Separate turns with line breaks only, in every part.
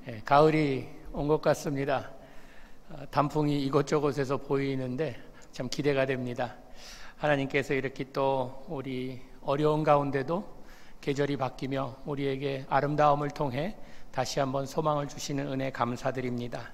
가을이 온 것 같습니다. 단풍이 이곳저곳에서 보이는데 참 기대가 됩니다. 하나님께서 이렇게 또 우리 어려운 가운데도 계절이 바뀌며 우리에게 아름다움을 통해 다시 한번 소망을 주시는 은혜 감사드립니다.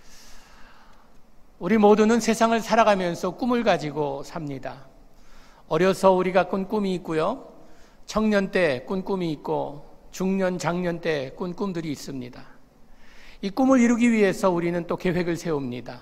우리 모두는 세상을 살아가면서 꿈을 가지고 삽니다. 어려서 우리가 꾼 꿈이 있고요. 청년 때 꾼 꿈이 있고 중년, 장년 때 꾼 꿈들이 있습니다. 이 꿈을 이루기 위해서 우리는 또 계획을 세웁니다.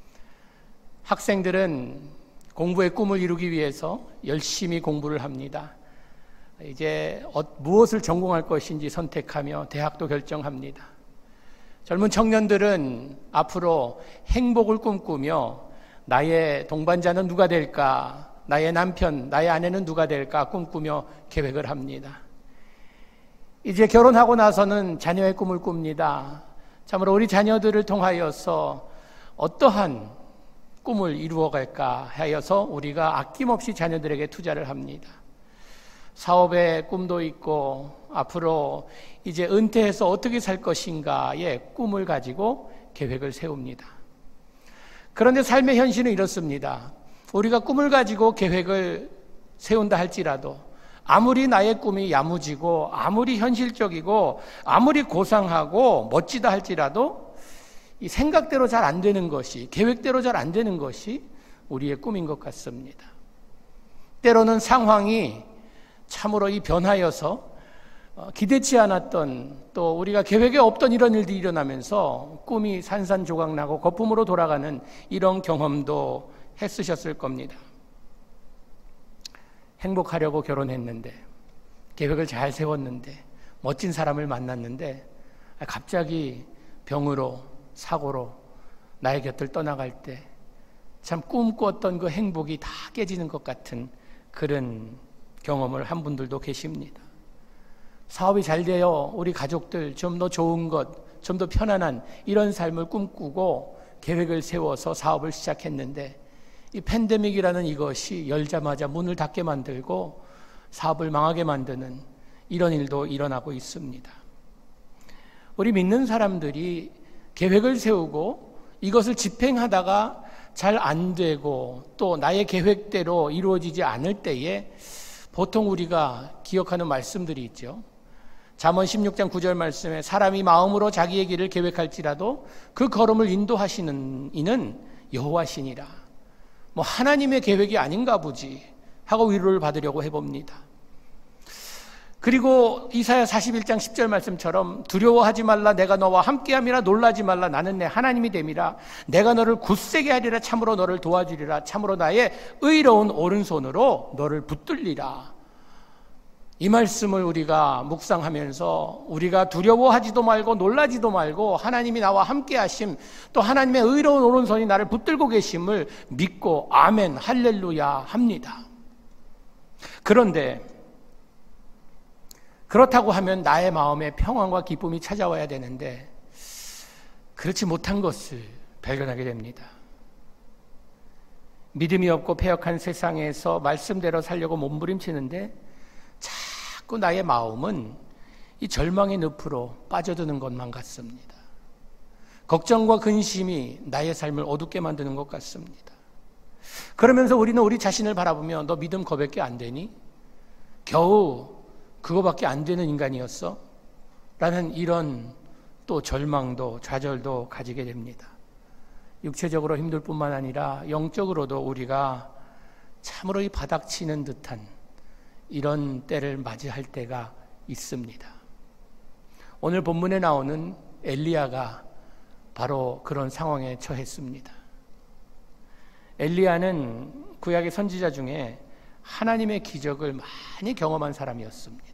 학생들은 공부의 꿈을 이루기 위해서 열심히 공부를 합니다. 이제 무엇을 전공할 것인지 선택하며 대학도 결정합니다. 젊은 청년들은 앞으로 행복을 꿈꾸며 나의 동반자는 누가 될까, 나의 남편, 나의 아내는 누가 될까 꿈꾸며 계획을 합니다. 이제 결혼하고 나서는 자녀의 꿈을 꿉니다. 참으로 우리 자녀들을 통하여서 어떠한 꿈을 이루어갈까 하여서 우리가 아낌없이 자녀들에게 투자를 합니다. 사업의 꿈도 있고 앞으로 이제 은퇴해서 어떻게 살 것인가의 꿈을 가지고 계획을 세웁니다. 그런데 삶의 현실은 이렇습니다. 우리가 꿈을 가지고 계획을 세운다 할지라도 아무리 나의 꿈이 야무지고 아무리 현실적이고 아무리 고상하고 멋지다 할지라도 이 생각대로 잘 안 되는 것이, 계획대로 잘 안 되는 것이 우리의 꿈인 것 같습니다. 때로는 상황이 참으로 이 변하여서 기대치 않았던 또 우리가 계획에 없던 이런 일들이 일어나면서 꿈이 산산조각나고 거품으로 돌아가는 이런 경험도 했으셨을 겁니다. 행복하려고 결혼했는데, 계획을 잘 세웠는데, 멋진 사람을 만났는데 갑자기 병으로, 사고로 나의 곁을 떠나갈 때 참 꿈꾸었던 그 행복이 다 깨지는 것 같은 그런 경험을 한 분들도 계십니다. 사업이 잘 되어 우리 가족들 좀 더 좋은 것, 좀 더 편안한 이런 삶을 꿈꾸고 계획을 세워서 사업을 시작했는데 이 팬데믹이라는 이것이 열자마자 문을 닫게 만들고 사업을 망하게 만드는 이런 일도 일어나고 있습니다. 우리 믿는 사람들이 계획을 세우고 이것을 집행하다가 잘 안 되고 또 나의 계획대로 이루어지지 않을 때에 보통 우리가 기억하는 말씀들이 있죠. 잠언 16장 9절 말씀에 사람이 마음으로 자기의 길을 계획할지라도 그 걸음을 인도하시는 이는 여호와시니라. 하나님의 계획이 아닌가 보지 하고 위로를 받으려고 해봅니다. 그리고 이사야 41장 10절 말씀처럼 두려워하지 말라 내가 너와 함께함이라 놀라지 말라 나는 내 하나님이 됨이라 내가 너를 굳세게 하리라 참으로 너를 도와주리라 참으로 나의 의로운 오른손으로 너를 붙들리라. 이 말씀을 우리가 묵상하면서 우리가 두려워하지도 말고 놀라지도 말고 하나님이 나와 함께 하심 또 하나님의 의로운 오른손이 나를 붙들고 계심을 믿고 아멘 할렐루야 합니다. 그런데 그렇다고 하면 나의 마음에 평안과 기쁨이 찾아와야 되는데 그렇지 못한 것을 발견하게 됩니다. 믿음이 없고 패역한 세상에서 말씀대로 살려고 몸부림치는데 자꾸 나의 마음은 이 절망의 늪으로 빠져드는 것만 같습니다. 걱정과 근심이 나의 삶을 어둡게 만드는 것 같습니다. 그러면서 우리는 우리 자신을 바라보며 너 믿음 거밖에 안 되니? 겨우 그거밖에 안 되는 인간이었어? 라는 이런 또 절망도 좌절도 가지게 됩니다. 육체적으로 힘들 뿐만 아니라 영적으로도 우리가 참으로 이 바닥치는 듯한 이런 때를 맞이할 때가 있습니다. 오늘 본문에 나오는 엘리야가 바로 그런 상황에 처했습니다. 엘리야는 구약의 선지자 중에 하나님의 기적을 많이 경험한 사람이었습니다.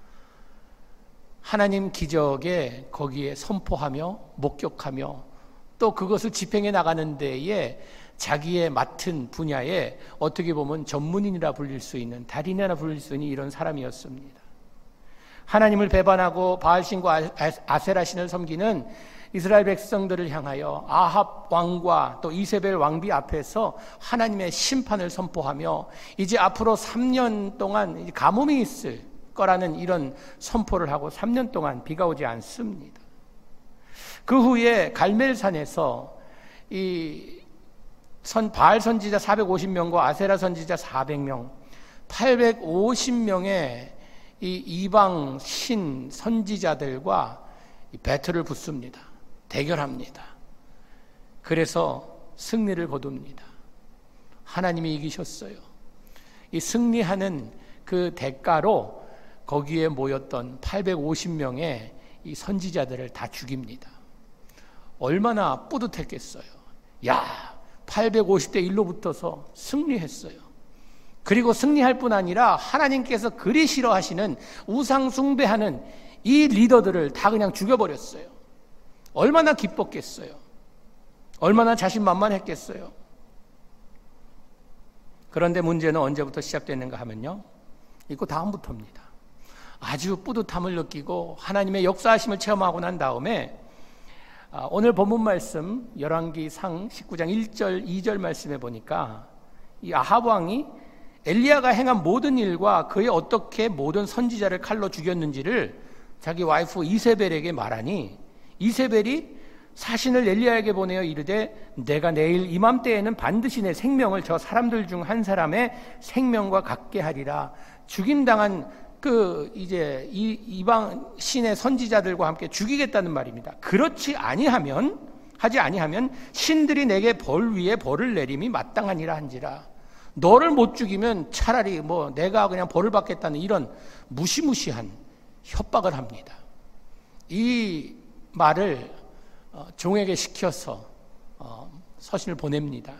하나님 기적에 거기에 선포하며 목격하며 또 그것을 집행해 나가는 데에 자기의 맡은 분야에 어떻게 보면 전문인이라 불릴 수 있는 달인이라 불릴 수 있는 이런 사람이었습니다. 하나님을 배반하고 바알신과 아세라신을 섬기는 이스라엘 백성들을 향하여 아합 왕과 또 이세벨 왕비 앞에서 하나님의 심판을 선포하며 이제 앞으로 3년 동안 가뭄이 있을 거라는 이런 선포를 하고 3년 동안 비가 오지 않습니다. 그 후에 갈멜산에서 바알 선지자 450명과 아세라 선지자 400명, 850명의 이 이방 신 선지자들과 배틀을 붙습니다. 대결합니다. 그래서 승리를 거둡니다. 하나님이 이기셨어요. 이 승리하는 그 대가로 거기에 모였던 850명의 이 선지자들을 다 죽입니다. 얼마나 뿌듯했겠어요. 야, 850대 1로 붙어서 승리했어요. 그리고 승리할 뿐 아니라 하나님께서 그리 싫어하시는 우상 숭배하는 이 리더들을 다 그냥 죽여버렸어요. 얼마나 기뻤겠어요. 얼마나 자신만만했겠어요. 그런데 문제는 언제부터 시작됐는가 하면요, 이거 다음부터입니다. 아주 뿌듯함을 느끼고 하나님의 역사하심을 체험하고 난 다음에 오늘 본문 말씀 열왕기상 19장 1절 2절 말씀에 보니까 이 아합 왕이 엘리야가 행한 모든 일과 그의 어떻게 모든 선지자를 칼로 죽였는지를 자기 와이프 이세벨에게 말하니, 이세벨이 사신을 엘리야에게 보내어 이르되 내가 내일 이맘때에는 반드시 내 생명을 저 사람들 중 한 사람의 생명과 같게 하리라. 죽임당한 이제 이방 신의 선지자들과 함께 죽이겠다는 말입니다. 그렇지 하지 아니하면 신들이 내게 벌 위에 벌을 내림이 마땅하니라 한지라. 너를 못 죽이면 차라리 내가 그냥 벌을 받겠다는 이런 무시무시한 협박을 합니다. 이 말을 종에게 시켜서 사신을 보냅니다.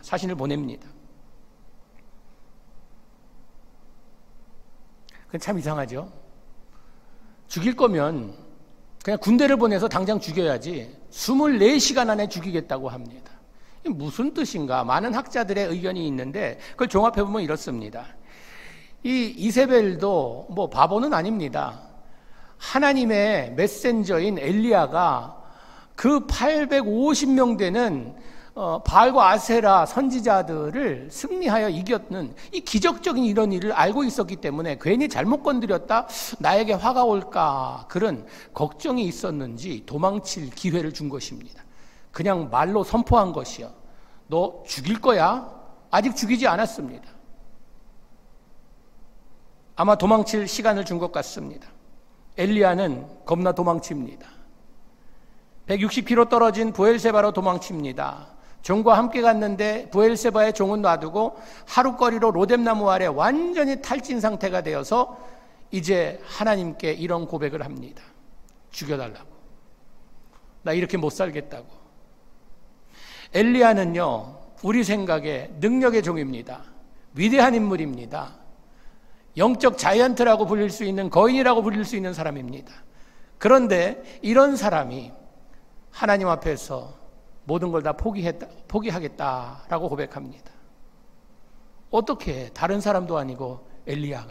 그건 참 이상하죠. 죽일 거면 그냥 군대를 보내서 당장 죽여야지 24시간 안에 죽이겠다고 합니다. 이게 무슨 뜻인가? 많은 학자들의 의견이 있는데 그걸 종합해보면 이렇습니다. 이 이세벨도 바보는 아닙니다. 하나님의 메신저인 엘리야가 그 850명 되는 바알과 아세라 선지자들을 승리하여 이겼는 이 기적적인 이런 일을 알고 있었기 때문에 괜히 잘못 건드렸다 나에게 화가 올까 그런 걱정이 있었는지 도망칠 기회를 준 것입니다. 그냥 말로 선포한 것이요. 너 죽일 거야? 아직 죽이지 않았습니다. 아마 도망칠 시간을 준 것 같습니다. 엘리야는 겁나 도망칩니다. 160km 떨어진 부엘세바로 도망칩니다. 종과 함께 갔는데 부엘세바의 종은 놔두고 하루거리로 로뎀나무 아래 완전히 탈진 상태가 되어서 이제 하나님께 이런 고백을 합니다. 죽여달라고. 나 이렇게 못 살겠다고. 엘리야는요, 우리 생각에 능력의 종입니다. 위대한 인물입니다. 영적 자이언트라고 불릴 수 있는, 거인이라고 불릴 수 있는 사람입니다. 그런데 이런 사람이 하나님 앞에서 모든 걸 다 포기하겠다라고 고백합니다. 어떻게 다른 사람도 아니고 엘리야가.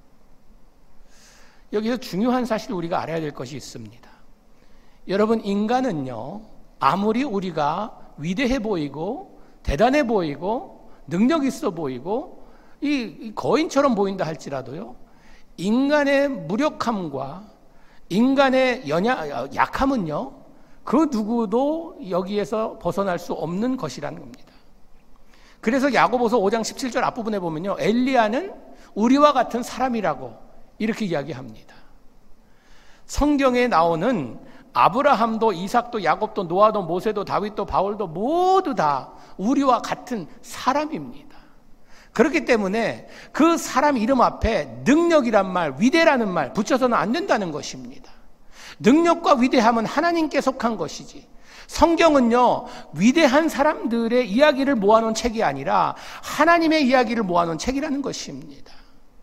여기서 중요한 사실을 우리가 알아야 될 것이 있습니다. 여러분, 인간은요, 아무리 우리가 위대해 보이고 대단해 보이고 능력 있어 보이고 이 거인처럼 보인다 할지라도요, 인간의 무력함과 인간의 약함은요, 그 누구도 여기에서 벗어날 수 없는 것이라는 겁니다. 그래서 야고보서 5장 17절 앞부분에 보면요, 엘리야는 우리와 같은 사람이라고 이렇게 이야기합니다. 성경에 나오는 아브라함도 이삭도 야곱도 노아도 모세도 다윗도 바울도 모두 다 우리와 같은 사람입니다. 그렇기 때문에 그 사람 이름 앞에 능력이란 말, 위대라는 말 붙여서는 안 된다는 것입니다. 능력과 위대함은 하나님께 속한 것이지, 성경은요, 위대한 사람들의 이야기를 모아놓은 책이 아니라 하나님의 이야기를 모아놓은 책이라는 것입니다.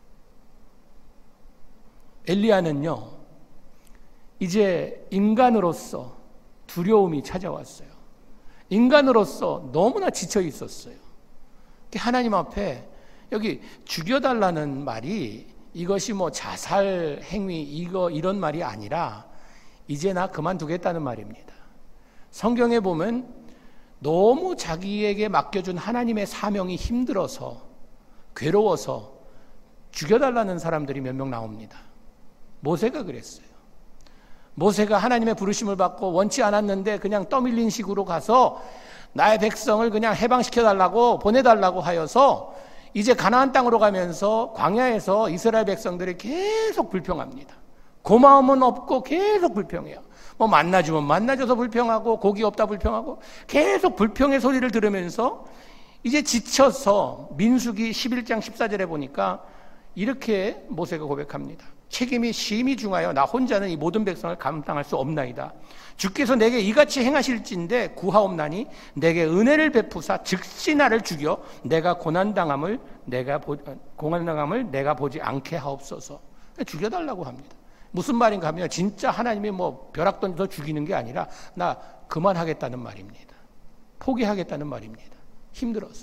엘리야는요, 이제 인간으로서 두려움이 찾아왔어요. 인간으로서 너무나 지쳐 있었어요. 하나님 앞에 여기 죽여달라는 말이 이것이 자살 행위 이런 말이 아니라 이제 나 그만두겠다는 말입니다. 성경에 보면 너무 자기에게 맡겨준 하나님의 사명이 힘들어서 괴로워서 죽여달라는 사람들이 몇 명 나옵니다. 모세가 그랬어요. 모세가 하나님의 부르심을 받고 원치 않았는데 그냥 떠밀린 식으로 가서 나의 백성을 그냥 해방시켜달라고 보내달라고 하여서 이제 가나안 땅으로 가면서 광야에서 이스라엘 백성들이 계속 불평합니다. 고마움은 없고 계속 불평해요. 뭐 만나주면 만나줘서 불평하고 고기 없다 불평하고 계속 불평의 소리를 들으면서 이제 지쳐서 민수기 11장 14절에 보니까 이렇게 모세가 고백합니다. 책임이 심히 중하여 나 혼자는 이 모든 백성을 감당할 수 없나이다. 주께서 내게 이같이 행하실진대 구하옵나니 내게 은혜를 베푸사 즉시 나를 죽여 내가 고난당함을 내가 보지 않게 하옵소서. 죽여달라고 합니다. 무슨 말인가 하면 진짜 하나님이 뭐 벼락 던져서 죽이는 게 아니라 나 그만하겠다는 말입니다. 포기하겠다는 말입니다. 힘들어서.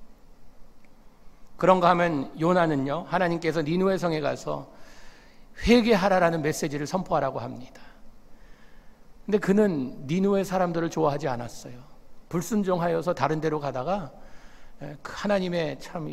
그런가 하면 요나는요, 하나님께서 니느웨 성에 가서 회개하라라는 메시지를 선포하라고 합니다. 근데 그는 니느웨 사람들을 좋아하지 않았어요. 불순종하여서 다른 데로 가다가 하나님의 참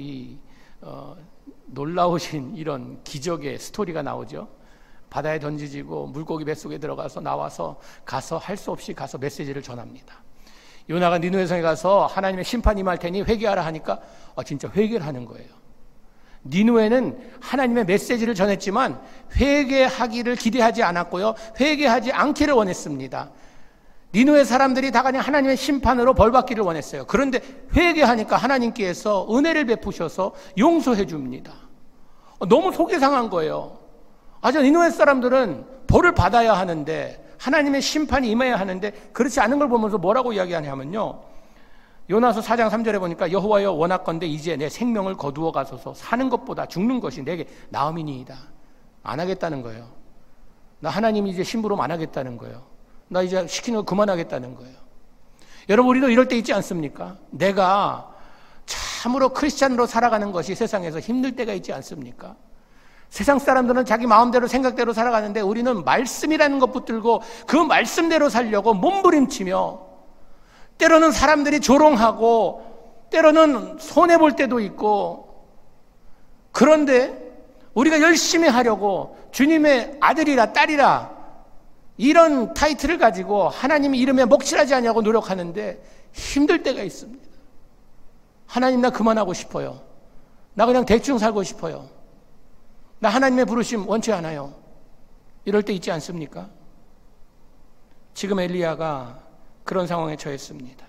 놀라우신 이런 기적의 스토리가 나오죠. 바다에 던지지고 물고기 뱃속에 들어가서 나와서 가서 할 수 없이 가서 메시지를 전합니다. 요나가 니느웨 성에 가서 하나님의 심판이 임할 테니 회개하라 하니까 진짜 회개를 하는 거예요. 니느웨는 하나님의 메시지를 전했지만 회개하기를 기대하지 않았고요. 회개하지 않기를 원했습니다. 니느웨 사람들이 다 그냥 하나님의 심판으로 벌받기를 원했어요. 그런데 회개하니까 하나님께서 은혜를 베푸셔서 용서해 줍니다. 너무 속이 상한 거예요. 니느웨 사람들은 벌을 받아야 하는데 하나님의 심판이 임해야 하는데 그렇지 않은 걸 보면서 뭐라고 이야기하냐면요, 요나서 4장 3절에 보니까 여호와여 원하건대 이제 내 생명을 거두어 가소서. 사는 것보다 죽는 것이 내게 나음이니이다. 안 하겠다는 거예요. 나 하나님이 이제 심부름 안 하겠다는 거예요. 나 이제 시키는 거 그만하겠다는 거예요. 여러분, 우리도 이럴 때 있지 않습니까? 내가 참으로 크리스찬으로 살아가는 것이 세상에서 힘들 때가 있지 않습니까? 세상 사람들은 자기 마음대로 생각대로 살아가는데 우리는 말씀이라는 것 붙들고 그 말씀대로 살려고 몸부림치며 때로는 사람들이 조롱하고 때로는 손해볼 때도 있고, 그런데 우리가 열심히 하려고 주님의 아들이라 딸이라 이런 타이틀을 가지고 하나님 이름에 먹칠하지 않냐고 노력하는데 힘들 때가 있습니다. 하나님, 나 그만하고 싶어요. 나 그냥 대충 살고 싶어요. 나 하나님의 부르심 원치 않아요. 이럴 때 있지 않습니까? 지금 엘리야가 그런 상황에 처했습니다.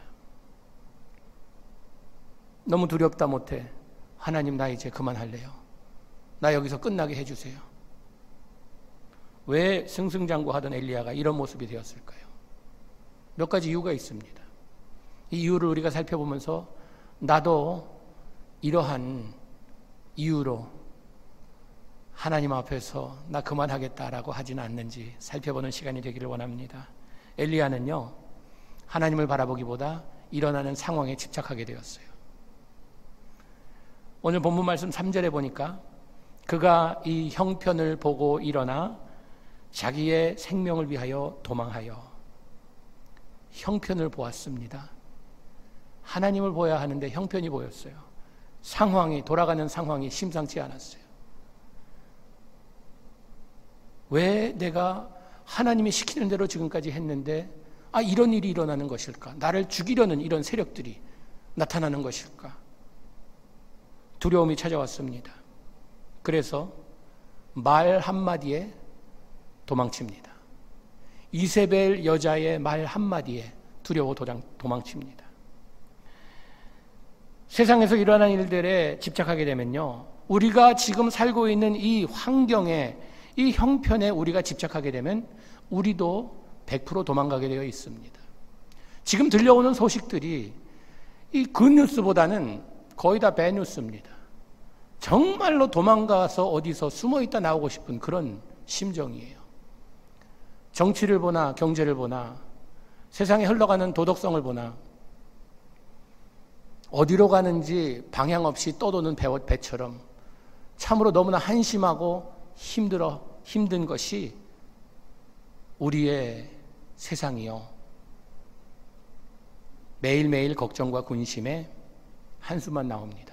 너무 두렵다 못해 하나님, 나 이제 그만할래요. 나 여기서 끝나게 해주세요. 왜 승승장구하던 엘리야가 이런 모습이 되었을까요? 몇 가지 이유가 있습니다. 이 이유를 우리가 살펴보면서 나도 이러한 이유로 하나님 앞에서 나 그만하겠다라고 하지는 않는지 살펴보는 시간이 되기를 원합니다. 엘리야는요, 하나님을 바라보기보다 일어나는 상황에 집착하게 되었어요. 오늘 본문 말씀 3절에 보니까 그가 이 형편을 보고 일어나 자기의 생명을 위하여 도망하여. 형편을 보았습니다. 하나님을 보아야 하는데 형편이 보였어요. 상황이, 돌아가는 상황이 심상치 않았어요. 왜 내가 하나님이 시키는 대로 지금까지 했는데 이런 일이 일어나는 것일까? 나를 죽이려는 이런 세력들이 나타나는 것일까? 두려움이 찾아왔습니다. 그래서 말 한마디에 도망칩니다. 이세벨 여자의 말 한마디에 두려워 도망칩니다. 세상에서 일어나는 일들에 집착하게 되면요, 우리가 지금 살고 있는 이 환경에, 이 형편에 우리가 집착하게 되면 우리도 100% 도망가게 되어 있습니다. 지금 들려오는 소식들이 이 굿뉴스보다는 거의 다 배뉴스입니다. 정말로 도망가서 어디서 숨어있다 나오고 싶은 그런 심정이에요. 정치를 보나 경제를 보나 세상에 흘러가는 도덕성을 보나 어디로 가는지 방향 없이 떠도는 배처럼 참으로 너무나 한심하고 힘든 것이 우리의 세상이요. 매일매일 걱정과 근심에 한숨만 나옵니다.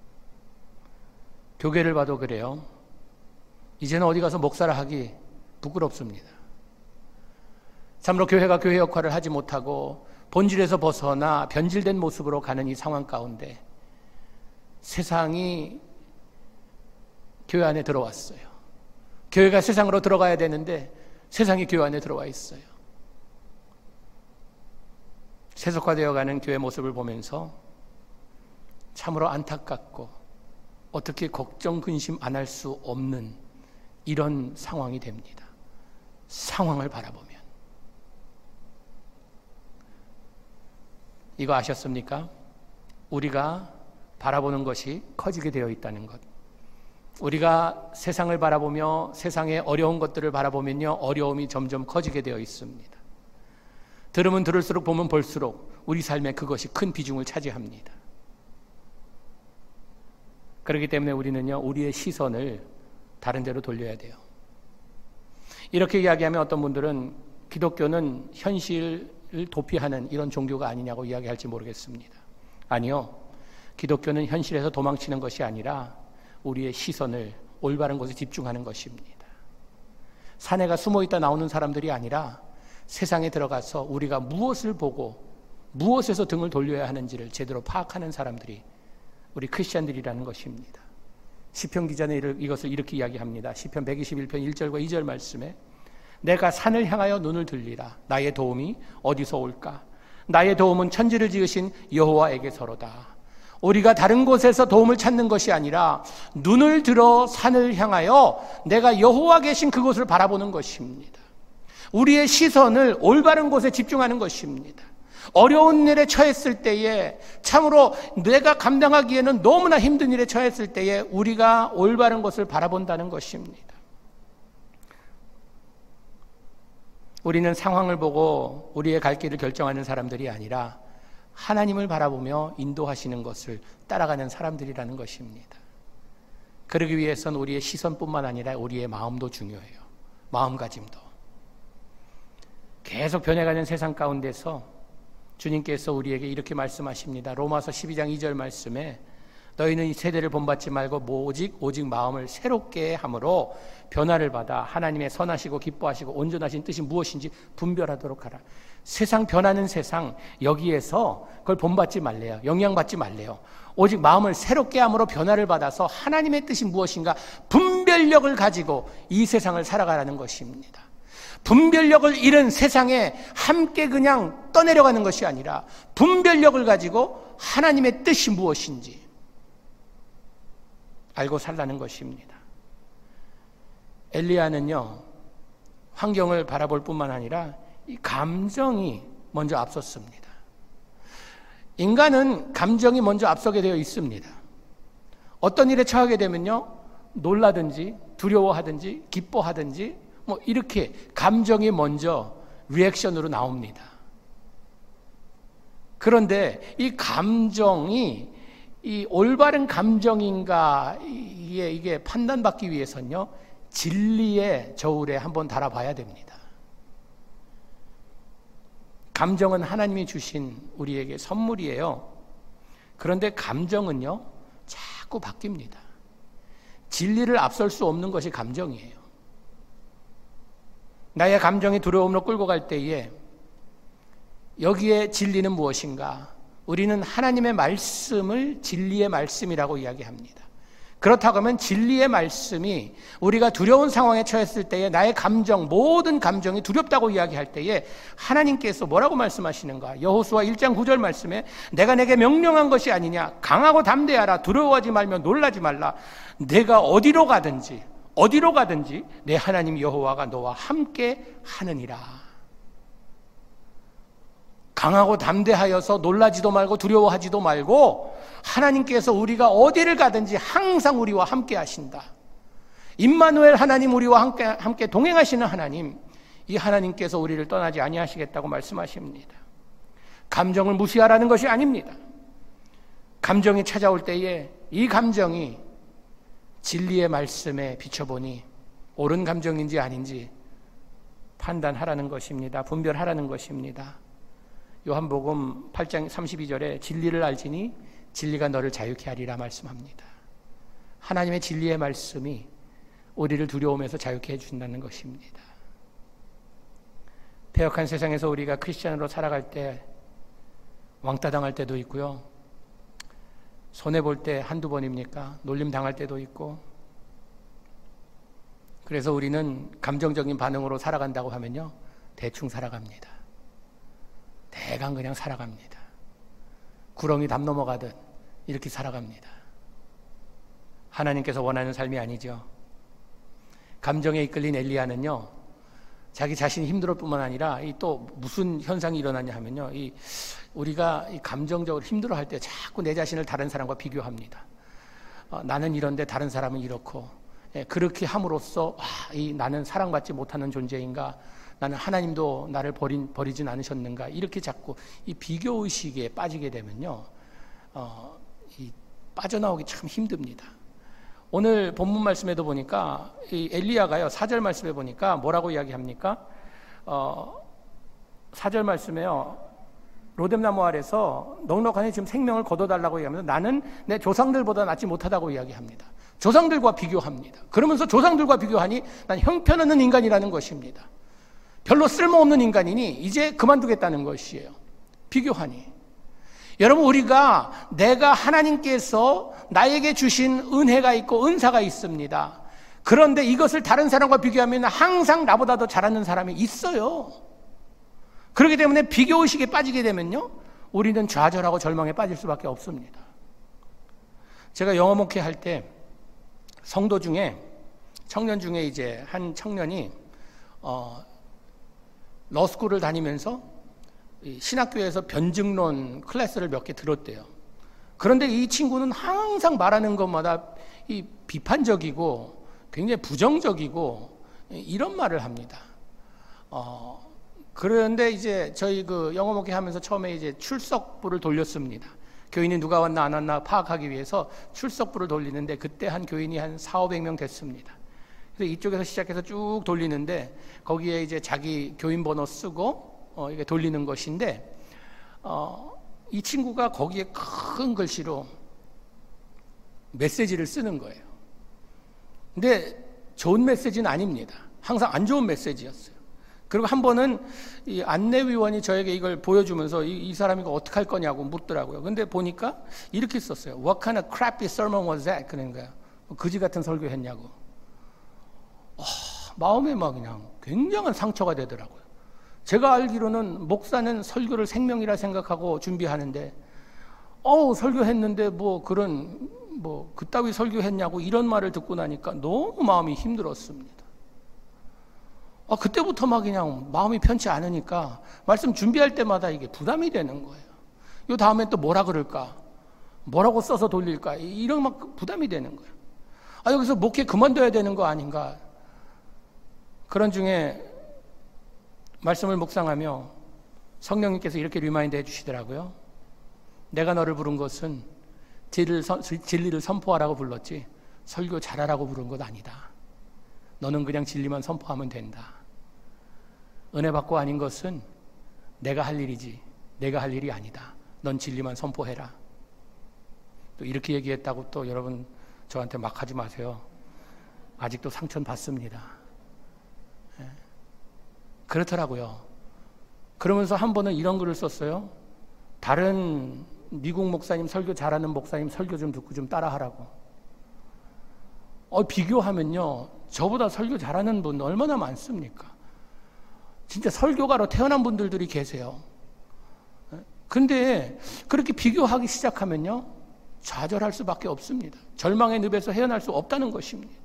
교회를 봐도 그래요. 이제는 어디 가서 목사라 하기 부끄럽습니다. 참으로 교회가 교회 역할을 하지 못하고 본질에서 벗어나 변질된 모습으로 가는 이 상황 가운데 세상이 교회 안에 들어왔어요. 교회가 세상으로 들어가야 되는데 세상이 교회 안에 들어와 있어요. 세속화되어가는 교회 모습을 보면서 참으로 안타깝고 어떻게 걱정 근심 안 할 수 없는 이런 상황이 됩니다. 상황을 바라보면. 이거 아셨습니까? 우리가 바라보는 것이 커지게 되어 있다는 것. 우리가 세상을 바라보며 세상의 어려운 것들을 바라보면요, 어려움이 점점 커지게 되어 있습니다. 들으면 들을수록 보면 볼수록 우리 삶에 그것이 큰 비중을 차지합니다. 그렇기 때문에 우리는요, 우리의 시선을 다른 데로 돌려야 돼요. 이렇게 이야기하면 어떤 분들은 기독교는 현실을 도피하는 이런 종교가 아니냐고 이야기할지 모르겠습니다. 아니요. 기독교는 현실에서 도망치는 것이 아니라 우리의 시선을 올바른 곳에 집중하는 것입니다. 사내가 숨어있다 나오는 사람들이 아니라 세상에 들어가서 우리가 무엇을 보고 무엇에서 등을 돌려야 하는지를 제대로 파악하는 사람들이 우리 크리스찬들이라는 것입니다. 시편 기자는 이것을 이렇게 이야기합니다. 시편 121편 1절과 2절 말씀에 내가 산을 향하여 눈을 들리라. 나의 도움이 어디서 올까? 나의 도움은 천지를 지으신 여호와에게서로다. 우리가 다른 곳에서 도움을 찾는 것이 아니라 눈을 들어 산을 향하여 내가 여호와 계신 그곳을 바라보는 것입니다. 우리의 시선을 올바른 곳에 집중하는 것입니다. 어려운 일에 처했을 때에 참으로 내가 감당하기에는 너무나 힘든 일에 처했을 때에 우리가 올바른 것을 바라본다는 것입니다. 우리는 상황을 보고 우리의 갈 길을 결정하는 사람들이 아니라 하나님을 바라보며 인도하시는 것을 따라가는 사람들이라는 것입니다. 그러기 위해서는 우리의 시선뿐만 아니라 우리의 마음도 중요해요. 마음가짐도. 계속 변해가는 세상 가운데서 주님께서 우리에게 이렇게 말씀하십니다. 로마서 12장 2절 말씀에 너희는 이 세대를 본받지 말고 오직 마음을 새롭게 함으로 변화를 받아 하나님의 선하시고 기뻐하시고 온전하신 뜻이 무엇인지 분별하도록 하라. 세상 변하는 세상, 여기에서 그걸 본받지 말래요. 영향받지 말래요. 오직 마음을 새롭게 함으로 변화를 받아서 하나님의 뜻이 무엇인가 분별력을 가지고 이 세상을 살아가라는 것입니다. 분별력을 잃은 세상에 함께 그냥 떠내려가는 것이 아니라 분별력을 가지고 하나님의 뜻이 무엇인지 알고 살라는 것입니다. 엘리야는요, 환경을 바라볼 뿐만 아니라 이 감정이 먼저 앞섰습니다. 인간은 감정이 먼저 앞서게 되어 있습니다. 어떤 일에 처하게 되면요, 놀라든지 두려워하든지 기뻐하든지 이렇게 감정이 먼저 리액션으로 나옵니다. 그런데 이 감정이 이 올바른 감정인가 이게 판단받기 위해서는요, 진리의 저울에 한번 달아봐야 됩니다. 감정은 하나님이 주신 우리에게 선물이에요. 그런데 감정은요, 자꾸 바뀝니다. 진리를 앞설 수 없는 것이 감정이에요. 나의 감정이 두려움으로 끌고 갈 때에 여기에 진리는 무엇인가? 우리는 하나님의 말씀을 진리의 말씀이라고 이야기합니다. 그렇다고 하면 진리의 말씀이 우리가 두려운 상황에 처했을 때에 나의 감정, 모든 감정이 두렵다고 이야기할 때에 하나님께서 뭐라고 말씀하시는가? 여호수아 1장 9절 말씀에 내가 내게 명령한 것이 아니냐? 강하고 담대하라. 두려워하지 말며 놀라지 말라. 내가 어디로 가든지 내 하나님 여호와가 너와 함께 하느니라. 강하고 담대하여서 놀라지도 말고 두려워하지도 말고 하나님께서 우리가 어디를 가든지 항상 우리와 함께 하신다. 임마누엘 하나님, 우리와 함께 동행하시는 하나님, 이 하나님께서 우리를 떠나지 아니하시겠다고 말씀하십니다. 감정을 무시하라는 것이 아닙니다. 감정이 찾아올 때에 이 감정이 진리의 말씀에 비춰보니 옳은 감정인지 아닌지 판단하라는 것입니다. 분별하라는 것입니다. 요한복음 8장 32절에 진리를 알지니 진리가 너를 자유케 하리라 말씀합니다. 하나님의 진리의 말씀이 우리를 두려움에서 자유케 해주신다는 것입니다. 패역한 세상에서 우리가 크리스찬으로 살아갈 때 왕따 당할 때도 있고요. 손해볼 때 한두 번입니까? 놀림 당할 때도 있고. 그래서 우리는 감정적인 반응으로 살아간다고 하면요, 대충 살아갑니다. 대강 그냥 살아갑니다. 구렁이 담 넘어가듯 이렇게 살아갑니다. 하나님께서 원하는 삶이 아니죠. 감정에 이끌린 엘리야는요, 자기 자신이 힘들 뿐만 아니라 또 무슨 현상이 일어나냐 하면요, 우리가 감정적으로 힘들어할 때 자꾸 내 자신을 다른 사람과 비교합니다. 나는 이런데 다른 사람은 이렇고, 그렇게 함으로써 나는 사랑받지 못하는 존재인가, 나는 하나님도 나를 버리진 않으셨는가, 이렇게 자꾸 이 비교의식에 빠지게 되면요, 빠져나오기 참 힘듭니다. 오늘 본문 말씀에도 보니까 이 엘리야가요, 4절 말씀에 보니까 뭐라고 이야기합니까? 4절 말씀에요, 로뎀나무 아래서 넉넉하니 지금 생명을 거둬달라고 얘기하면서 나는 내 조상들보다 낫지 못하다고 이야기합니다. 조상들과 비교합니다. 그러면서 조상들과 비교하니 난 형편없는 인간이라는 것입니다. 별로 쓸모없는 인간이니 이제 그만두겠다는 것이에요. 비교하니. 여러분, 우리가 내가 하나님께서 나에게 주신 은혜가 있고 은사가 있습니다. 그런데 이것을 다른 사람과 비교하면 항상 나보다 더 잘하는 사람이 있어요. 그렇기 때문에 비교의식에 빠지게 되면요, 우리는 좌절하고 절망에 빠질 수밖에 없습니다. 제가 영어 목회할 때 성도 중에, 청년 중에 이제 한 청년이 러스쿨을 다니면서 신학교에서 변증론 클래스를 몇 개 들었대요. 그런데 이 친구는 항상 말하는 것마다 이 비판적이고 굉장히 부정적이고 이런 말을 합니다. 그런데 이제 저희 그 영어 목회 하면서 처음에 이제 출석부를 돌렸습니다. 교인이 누가 왔나 안 왔나 파악하기 위해서 출석부를 돌리는데 그때 한 교인이 한 400~500명 됐습니다. 그래서 이쪽에서 시작해서 쭉 돌리는데 거기에 이제 자기 교인 번호 쓰고 이게 돌리는 것인데, 이 친구가 거기에 큰 글씨로 메시지를 쓰는 거예요. 근데 좋은 메시지는 아닙니다. 항상 안 좋은 메시지였어요. 그리고 한 번은 이 안내위원이 저에게 이걸 보여주면서 이 사람이 이거 어떻게 할 거냐고 묻더라고요. 근데 보니까 이렇게 썼어요. What kind of crappy sermon was that? 그런 거예요. 그지 같은 설교 했냐고. 마음에 막 그냥 굉장한 상처가 되더라고요. 제가 알기로는 목사는 설교를 생명이라 생각하고 준비하는데, 설교했는데 그따위 설교했냐고 이런 말을 듣고 나니까 너무 마음이 힘들었습니다. 그때부터 막 그냥 마음이 편치 않으니까 말씀 준비할 때마다 이게 부담이 되는 거예요. 요 다음에 또 뭐라 그럴까? 뭐라고 써서 돌릴까? 이런 막 부담이 되는 거예요. 여기서 목회 그만둬야 되는 거 아닌가? 그런 중에 말씀을 묵상하며 성령님께서 이렇게 리마인드 해주시더라고요. 내가 너를 부른 것은 진리를 선포하라고 불렀지 설교 잘하라고 부른 것 아니다. 너는 그냥 진리만 선포하면 된다. 은혜 받고 아닌 것은 내가 할 일이지 내가 할 일이 아니다. 넌 진리만 선포해라. 또 이렇게 얘기했다고 또 여러분 저한테 막 하지 마세요. 아직도 상처는 받습니다. 그렇더라고요. 그러면서 한 번은 이런 글을 썼어요. 다른 미국 목사님 설교 잘하는 목사님 설교 좀 듣고 좀 따라하라고. 비교하면요, 저보다 설교 잘하는 분 얼마나 많습니까? 진짜 설교가로 태어난 분들이 계세요. 근데 그렇게 비교하기 시작하면요, 좌절할 수밖에 없습니다. 절망의 늪에서 헤어날 수 없다는 것입니다.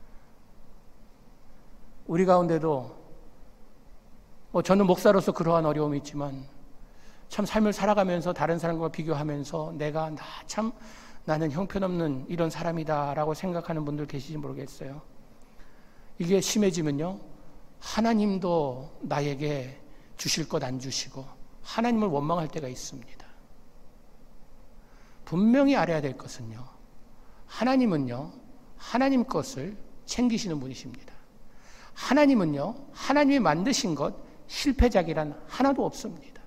우리 가운데도 저는 목사로서 그러한 어려움이 있지만 참 삶을 살아가면서 다른 사람과 비교하면서 나는 형편없는 이런 사람이다라고 생각하는 분들 계시지 모르겠어요. 이게 심해지면요, 하나님도 나에게 주실 것 안 주시고 하나님을 원망할 때가 있습니다. 분명히 알아야 될 것은요, 하나님은요, 하나님 것을 챙기시는 분이십니다. 하나님은요, 하나님이 만드신 것 실패작이란 하나도 없습니다.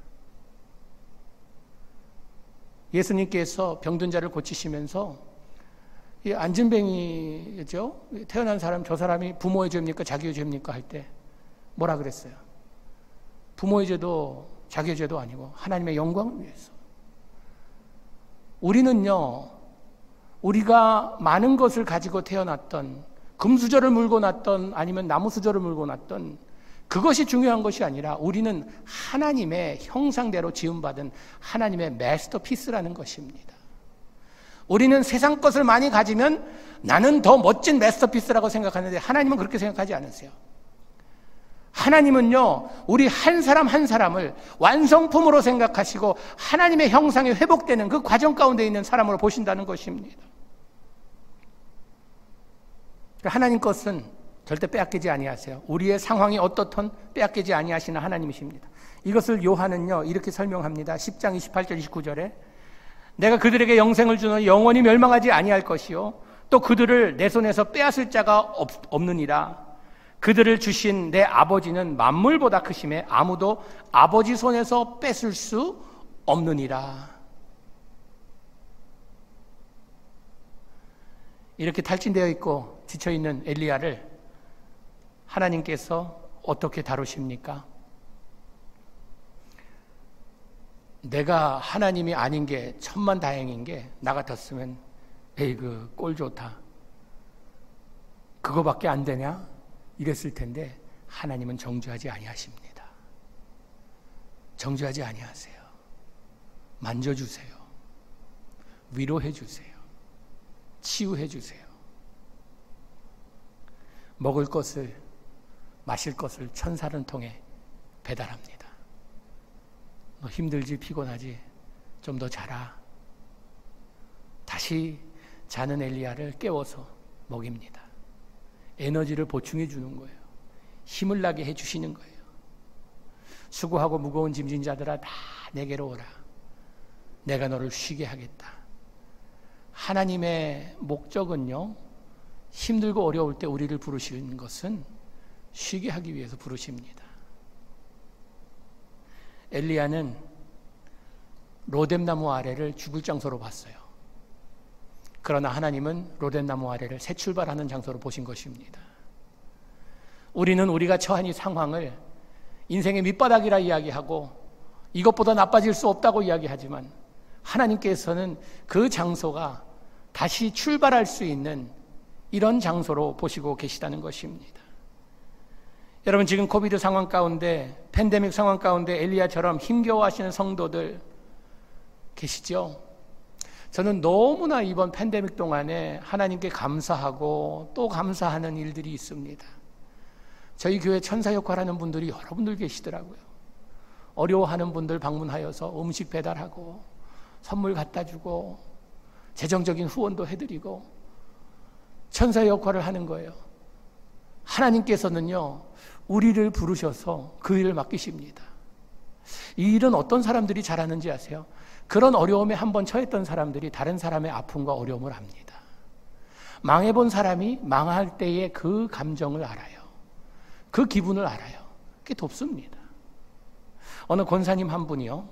예수님께서 병든 자를 고치시면서 이 안진뱅이죠, 태어난 사람, 저 사람이 부모의 죄입니까 자기의 죄입니까 할 때 뭐라 그랬어요? 부모의 죄도 자기의 죄도 아니고 하나님의 영광을 위해서. 우리는요, 우리가 많은 것을 가지고 태어났던, 금수저를 물고 났던 아니면 나무수저를 물고 났던 그것이 중요한 것이 아니라 우리는 하나님의 형상대로 지음받은 하나님의 마스터피스라는 것입니다. 우리는 세상 것을 많이 가지면 나는 더 멋진 마스터피스라고 생각하는데 하나님은 그렇게 생각하지 않으세요. 하나님은요, 우리 한 사람 한 사람을 완성품으로 생각하시고 하나님의 형상이 회복되는 그 과정 가운데 있는 사람으로 보신다는 것입니다. 하나님 것은 절대 빼앗기지 아니하세요. 우리의 상황이 어떻든 빼앗기지 아니하시는 하나님이십니다. 이것을 요한은요 이렇게 설명합니다. 10장 28절 29절에 내가 그들에게 영생을 주노니 영원히 멸망하지 아니할 것이요 또 그들을 내 손에서 빼앗을 자가 없느니라. 그들을 주신 내 아버지는 만물보다 크심에 아무도 아버지 손에서 뺏을 수 없느니라. 이렇게 탈진되어 있고 지쳐있는 엘리야를 하나님께서 어떻게 다루십니까? 내가 하나님이 아닌 게 천만다행인 게 나 같았으면 에이그 꼴 좋다, 그거밖에 안 되냐? 이랬을 텐데 하나님은 정죄하지 아니하십니다. 정죄하지 아니하세요. 만져주세요. 위로해주세요. 치유해주세요. 먹을 것을 마실 것을 천사를 통해 배달합니다. 너 힘들지 피곤하지 좀 더 자라. 다시 자는 엘리야를 깨워서 먹입니다. 에너지를 보충해 주는 거예요. 힘을 나게 해주시는 거예요. 수고하고 무거운 짐진 자들아 다 내게로 오라. 내가 너를 쉬게 하겠다. 하나님의 목적은요, 힘들고 어려울 때 우리를 부르시는 것은 쉬게 하기 위해서 부르십니다. 엘리야는 로뎀나무 아래를 죽을 장소로 봤어요. 그러나 하나님은 로뎀나무 아래를 새 출발하는 장소로 보신 것입니다. 우리는 우리가 처한 이 상황을 인생의 밑바닥이라 이야기하고 이것보다 나빠질 수 없다고 이야기하지만 하나님께서는 그 장소가 다시 출발할 수 있는 이런 장소로 보시고 계시다는 것입니다. 여러분, 지금 코비드 상황 가운데, 팬데믹 상황 가운데 엘리야처럼 힘겨워하시는 성도들 계시죠? 저는 너무나 이번 팬데믹 동안에 하나님께 감사하고 또 감사하는 일들이 있습니다. 저희 교회 천사 역할하는 분들이 여러분들 계시더라고요. 어려워하는 분들 방문하여서 음식 배달하고 선물 갖다 주고 재정적인 후원도 해드리고 천사 역할을 하는 거예요. 하나님께서는요, 우리를 부르셔서 그 일을 맡기십니다. 이 일은 어떤 사람들이 잘하는지 아세요? 그런 어려움에 한번 처했던 사람들이 다른 사람의 아픔과 어려움을 압니다. 망해본 사람이 망할 때의 그 감정을 알아요. 그 기분을 알아요. 그게 돕습니다. 어느 권사님 한 분이요,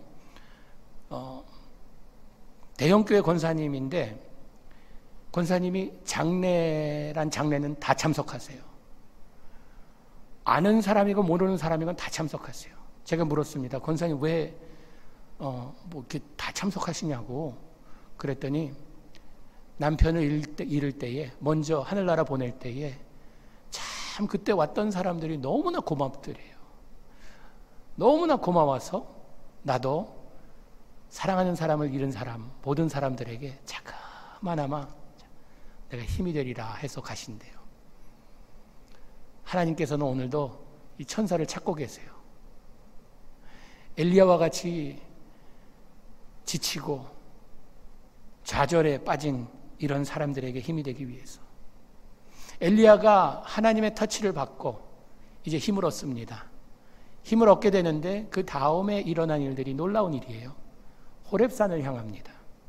대형교회 권사님인데 권사님이 장례란 장례는 다 참석하세요. 아는 사람이고 모르는 사람이건 다 참석하세요. 제가 물었습니다. 권사님 왜 이렇게 다 참석하시냐고. 그랬더니 남편을 잃을 때에, 먼저 하늘나라 보낼 때에 참 그때 왔던 사람들이 너무나 고맙더래요. 너무나 고마워서 나도 사랑하는 사람을 잃은 사람, 모든 사람들에게 자그마나마 내가 힘이 되리라 해서 가신대요. 하나님께서는 오늘도 이 천사를 찾고 계세요. 엘리야와 같이 지치고 좌절에 빠진 이런 사람들에게 힘이 되기 위해서. 엘리야가 하나님의 터치를 받고 이제 힘을 얻습니다. 힘을 얻게 되는데 그 다음에 일어난 일들이 놀라운 일이에요. 호렙산을 향합니다.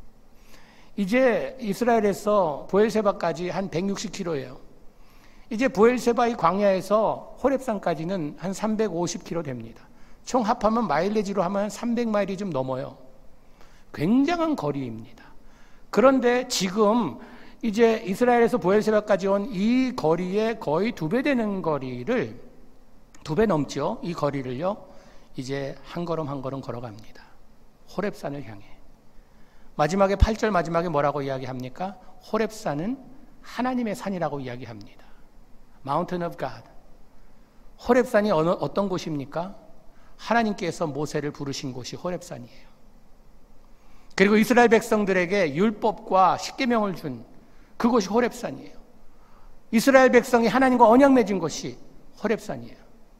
이제 이스라엘에서 브엘세바까지 한 160km예요. 이제 브엘세바의 광야에서 호렙산까지는 한 350km 됩니다. 총 합하면 마일리지로 하면 300마일이 좀 넘어요. 굉장한 거리입니다. 그런데 지금 이제 이스라엘에서 브엘세바까지 온 이 거리에 거의 2배 되는 거리를, 2배 넘죠. 이 거리를요, 이제 한 걸음 한 걸음 걸어갑니다. 호렙산을 향해. 마지막에 8절 마지막에 뭐라고 이야기합니까? 호렙산은 하나님의 산이라고 이야기합니다. Mountain of God. 호렙산이 어떤 곳입니까? 하나님께서 모세를 부르신 곳이 호렙산이에요. 그리고 이스라엘 백성들에게 율법과 십계명을 준 그곳이 호렙산이에요. 이스라엘 백성이 하나님과 언약 맺은 곳이 호렙산이에요.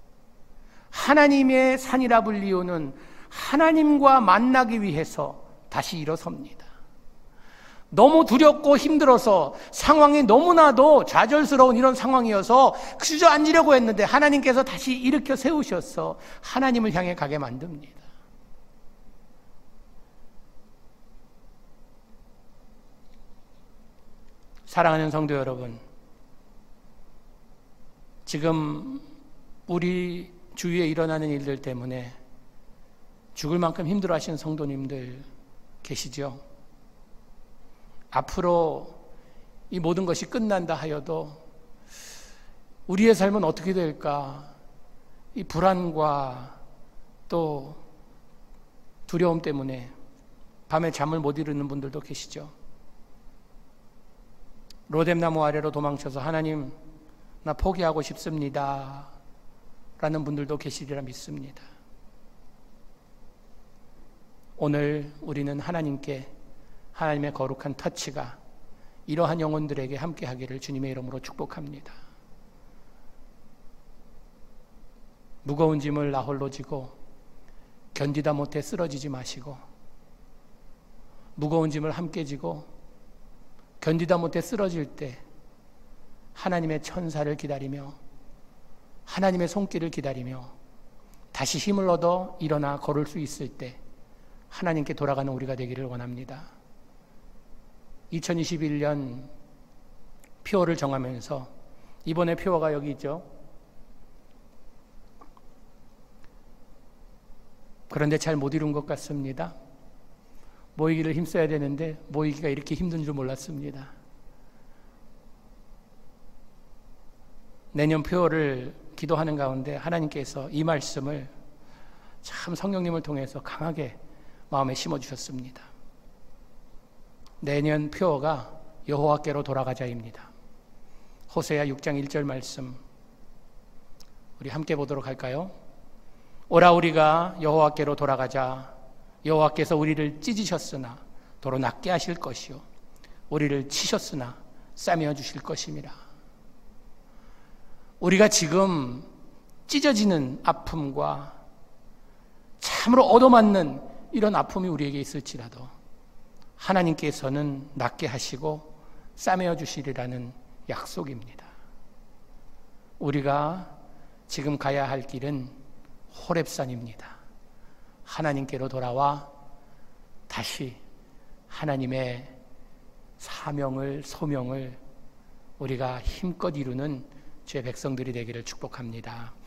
하나님의 산이라 불리우는 하나님과 만나기 위해서 다시 일어섭니다. 너무 두렵고 힘들어서 상황이 너무나도 좌절스러운 이런 상황이어서 주저앉으려고 했는데 하나님께서 다시 일으켜 세우셔서 하나님을 향해 가게 만듭니다. 사랑하는 성도 여러분, 지금 우리 주위에 일어나는 일들 때문에 죽을 만큼 힘들어하시는 성도님들 계시죠? 앞으로 이 모든 것이 끝난다 하여도 우리의 삶은 어떻게 될까? 이 불안과 또 두려움 때문에 밤에 잠을 못 이루는 분들도 계시죠? 로뎀나무 아래로 도망쳐서 하나님, 나 포기하고 싶습니다 라는 분들도 계시리라 믿습니다. 오늘 우리는 하나님께 하나님의 거룩한 터치가 이러한 영혼들에게 함께 하기를 주님의 이름으로 축복합니다. 무거운 짐을 나 홀로 지고 견디다 못해 쓰러지지 마시고, 무거운 짐을 함께 지고 견디다 못해 쓰러질 때 하나님의 천사를 기다리며 하나님의 손길을 기다리며 다시 힘을 얻어 일어나 걸을 수 있을 때 하나님께 돌아가는 우리가 되기를 원합니다. 2021년 표어를 정하면서 이번에 표어가 여기 있죠. 그런데 잘 못 이룬 것 같습니다. 모이기를 힘써야 되는데 모이기가 이렇게 힘든 줄 몰랐습니다. 내년 표어를 기도하는 가운데 하나님께서 이 말씀을 참 성령님을 통해서 강하게 마음에 심어주셨습니다. 내년 표어가 여호와께로 돌아가자입니다. 호세아 6장 1절 말씀 우리 함께 보도록 할까요? 오라 우리가 여호와께로 돌아가자. 여호와께서 우리를 찢으셨으나 도로 낫게 하실 것이요 우리를 치셨으나 싸매어 주실 것임이라. 우리가 지금 찢어지는 아픔과 참으로 얻어맞는 이런 아픔이 우리에게 있을지라도 하나님께서는 낫게 하시고 싸매어 주시리라는 약속입니다. 우리가 지금 가야 할 길은 호렙산입니다. 하나님께로 돌아와 다시 하나님의 사명을, 소명을 우리가 힘껏 이루는 주의 백성들이 되기를 축복합니다.